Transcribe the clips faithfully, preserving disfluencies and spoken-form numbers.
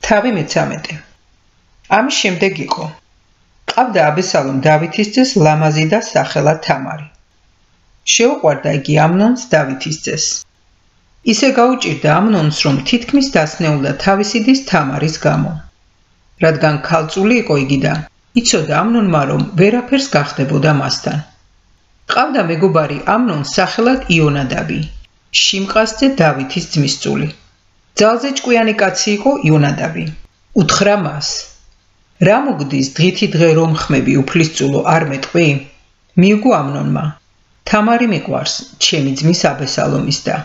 თავი მეცამეტე. ამის შემდეგ იყო. ყავდა აბესალომ დავითის ძეს ლამაზი და სახელად თამარი. შეუყვარდა იგი ამნონს დავითის ძეს. ისე გაუჭირდა ამნონს, რომ თითქმის დასნეულდა თავისი დის თამარის გამო. რადგან ქალწული იყო იგი და იცოდა ამნონმა, რომ ვერაფერს გახდებოდა მასთან. ყავდა მეგობარი ამნონს სახელად იონადაბი, შიმყას ძე დავითის ძმისწული. ძალზე ჭკვიანი კაცი იყო იონადაბი. უთხრა მას: რა მოგდის დღითი დღე რომ ხმები უფლისწულო არ მეტყვი? მიუგო ამნონმა: თამარი მიყვარს, ჩემი ძმის აბესალომის და.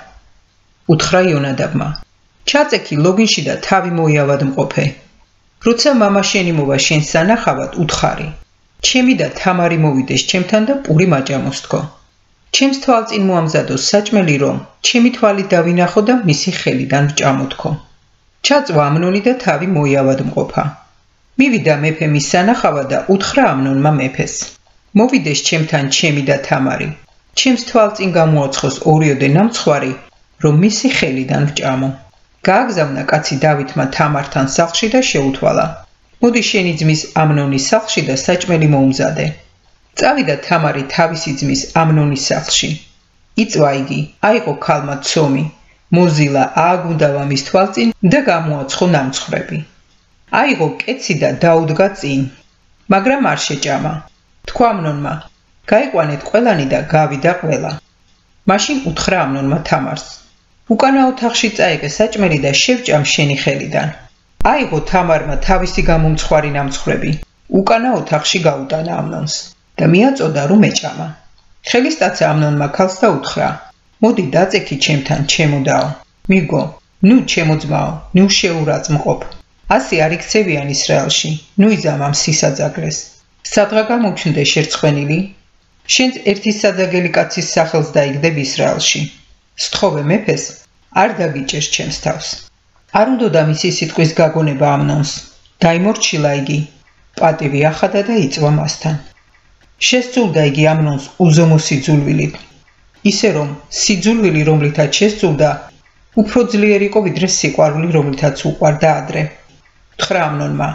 უთხრა იონადაბმა: ჩაწექი ლოგინში და თავი მოიავად მყოფე. როცა მამა შენი მოვა შენს სანახავად, უთხარი: ჩემი და თამარი მოვიდეს ჩემთან და პური მაჭამოსთქო. ჩემს თვალწინ მოამზადოს საჭმელი, რომ ჩემი თვალით დავინახო და მისი ხელიდან ვჭამოთქო. ჩაწვა ამნონი და თავი მოიავად მყოფა. მივიდა მეფე მის სანახავად და უთხრა ამნონმა მეფეს: მოვიდეს ჩემთან ჩემი და თამარი. ჩემს თვალწინ გამოაცხოს ორიოდე ნამცხვარი, რომ მისი ხელიდან ვჭამო. გააგზავნა კაცი დავითმა თამართან სახლში და შეუთვალა: მოდი შენი ძმის ამნონის სახლში და საჭმელი მოუმზადე. წავიდა თამარი თავისი ძმის ამნონის სახლში. იწვა იგი, აიღო ქალმა ცომი, მოზილა ააგუნდავა მის თვალწინ და გამოაცხო ნამცხრები. აიღო კეცი და დაუდგა წინ, მაგრამ არ შეჭამა. თქვა ამნონმა: გაიყვანეთ ყველანი და გავიდა ყველა. მაშინ უთხრა ამნონმა თამარს: უკანა ოთახში წაიღე საჭმელი და შევჭამ შენი ხელიდან. აიღო თამარმა თავისი გამომცხვარი ნამცხრები, უკანა ოთახში გაუტანა ამნონს და მიაწოდა რომ ეჭამა. ხელისტაცა ამნონმა ქალს და უთხრა: მოდი დაწექი ჩემთან, ჩემო დაო. მიგო, ნუ ჩემო ძმაო, ნუ შეურაწმყოფ. ასე არ იქცევიან ისრაელში, ნუ იზამ ამ სისაძაგლეს. სადღა გამოჩნდე შერცხვენილი? შენც ერთი საძაგელი კაცის სახელს დაიგდებ ისრაელში. სთხოვე მეფეს, არ დაგიჭერს ჩემს თავს. არ უნდოდა მისი სიტყვის გაგონება ამნონს. დაიმორჩილა იგი, პატივი ახადა და იწვა მასთან. შესძულდა იგი ამნონს უზომო სიძულვილით, ისე რომ სიძულვილი, რომლითაც შესძულდა, უფრო ძლიერი იყო ვიდრე სიყვარული, რომლითაც უყვარდა ადრე. უთხრა ამნონმა: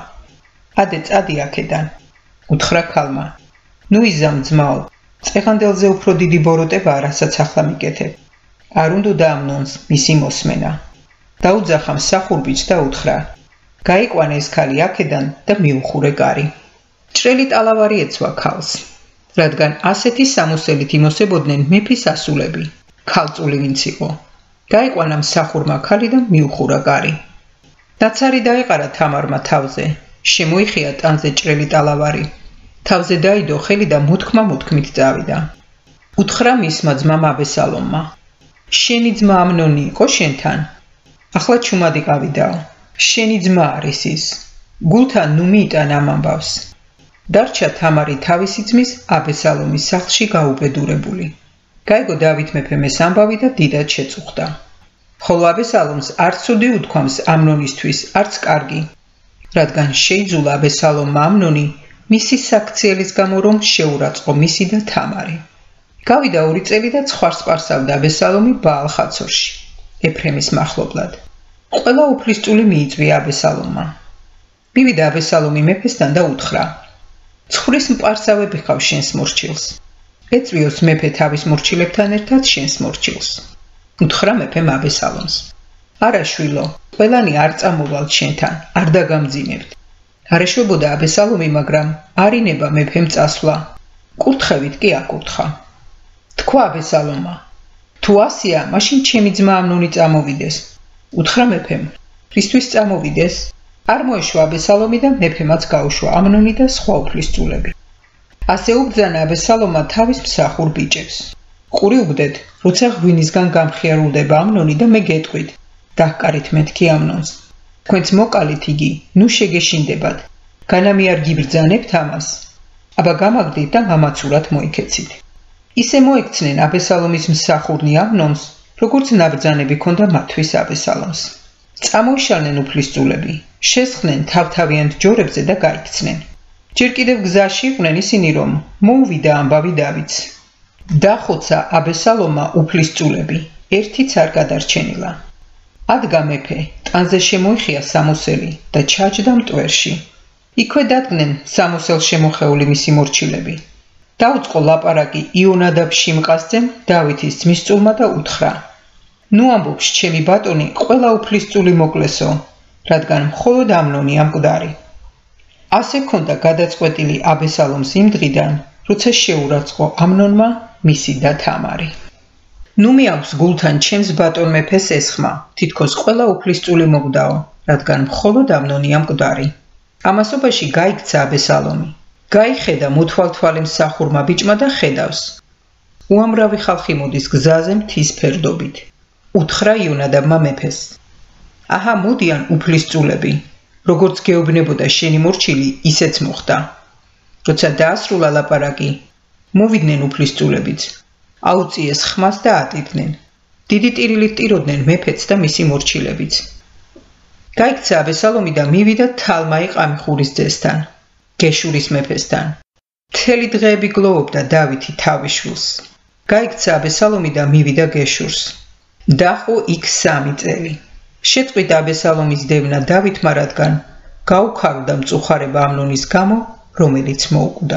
ადე წადი აქედან. უთხრა ქალმა: ნუ იზამ ძმაო, წეღანდელზე უფრო დიდი ბოროტებაა, რასაც ახლა მიკეთებ. არ უნდოდა ამნონს მისი მოსმენა. დაუძახა მსახურბიჭს და უთხრა: გაიყვანე ეს ქალი აქედან და მიუხურე კარი. ჭრელი ტალავარი ეცვა ქალს, რადგან ასეთი სამოსელით იმოსებოდნენ მეფის ასულები, ქალწული ვინც იყო. გაიყვანა მსახურმა ქალი და მიუხურა კარი. ნაცარი დაეყარა თამარმა თავზე, შემოიხია ტანზე ჭრელი ტალავარი. თავზე დაიდო ხელი და მოთქმა მოთქმით წავიდა. უთხრა მისმა ძმამ აბესალომმა: შენი ძმა ამნონი იყო შენთან? ახლა ჩუმადი ყავიდაო. შენი ძმა არის ის. გულთან ნუ მიიტან ამ ამბავს. დარჩა თამარი თავისი ძმის აბესალომის სახლში გაუბედურებული. გაიგო დავით მეფემ ეს ამბავი და დიდად შეწუხდა. ხოლო აბესალომს არც ცუდი უთქვამს ამნონისთვის, არც კარგი, რადგან შეიძულა აბესალომმა ამნონი მისი საქციელის გამო, რომ შეურაცხო მისი და თამარი. გავიდა ორი წელი და ცხვარს სპარსავდა აბესალომი ბაალხაცორში, ეფრემის მახლობლად. ყველა უფლისწული მიიწვია აბესალომმა. მივიდა აბესალომი მეფესთან და უთხრა: ცხვრის მპარსავები ხავ შენს მორჩილს. ეწვიოს მეფე თავის მორჩილებთან ერთად შენს მორჩილს. უთხრა მეფემ აბესალომს: არა შვილო, ყველანი არ წამოვალთ შენთან, არ დაგამძიმებთ. არ ეშვებოდა აბესალომი, მაგრამ არ ინება მეფემ წასვლა. კურთხევით კი აკურთხა. თქვა აბესალომმა: თუ ასია, მაშინ ჩემი ძმა ამნონი წამოვიდეს. უთხრა მეფემ: რისთვის წამოვიდეს? არ მოეშვა აბესალომი და მეფემაც გაუშვა ამნონი და სხვა უფლისწულები. ასე უბრძანა აბესალომმა თავის მსახურ ბიჭებს: ყური უბდეთ, როცა ღვინისგან გამხიარულდება ამნონი და მე გეტყვით, დაჰკარით მეთქი ამნონს. თქვენც მოკალით იგი, ნუ შეგეშინდებათ, განამი არ გიბრძანებთ ამას, აბა გამაგდით და მამაცურად მოიქეცით. ისე მოექცნენ აბესალომის მსახურნი ამნონს, როგორც ნაბრძანები ქონდა მათთვის აბესალომს. წამოიშალნენ უფლისწულები, შესხდნენ თავთავიანთ ჯორებზე და გაიქცნენ. ჯერ კიდევ გზაში იყვნენ ისინი, რომ მოუვიდა ამბავი დავითს. დახოცა აბესალომმა უფლისწულები, ერთიც არ გადარჩენილა. ადგა მეფე, ტანზე შემოიხია სამოსელი და ჩაჯდა მტვერში. იქვე დადგნენ სამოსელს შემოხეული მისი მორჩილები. დაუწყო ლაპარაკი იონადაბ შიმყასძემ, დავითის ძმისწულმა და უთხრა: ნუ ამბობს, ჩემი ბატონი ყველა უფლისწული მოკლესო, რადგან მხოლოდ ამნონი ამკვდარი. ასე ქონდა გადაწყვეტილი აბესალომს იმ დღიდან, როცა შეურაცხყო ამნონმა მისი და თამარი. ნუ მიაქვს გულთან ჩემს ბატონ მეფეს ესხმა, თითქოს ყველა უფლისწული მოკვდაო, რადგან მხოლოდ ამნონი ამკვდარი. ამასობაში გაიქცა აბესალომი. გაიხედა მოთვალთვალე მსახურმა ბიჭმა და ხედავს. უამრავი ხალხი მოდის გზაზე მთის ფერდობით. უთხრა იონადაბმა მეფეს: აჰა, მოდიან უფლისწულები, როგორც გეუბნებოდა შენი მორჩილი, ისეც მოხდა. როცა დაასრულა ლაპარაკი, მოვიდნენ უფლისწულებიც, აუწიეს ხმას და ატირდნენ. დიდი ტირილით ტიროდნენ მეფეც და მისი მორჩილებიც. გაიქცა აბესალომი და მივიდა თალმაი ყამიხურის ძესთან, გეშურის მეფესთან. მთელი დღეები გლოვობდა დავითი თავიშვილს. გაიქცა აბესალომი და მივიდა გეშურს. დაჰყო იქ სამი წელი. შეწყვიტა აბესალომის დევნა დავითმა, რადგან გაუქარდა მწუხარება ამნონის გამო, რომელიც მოუკვდა.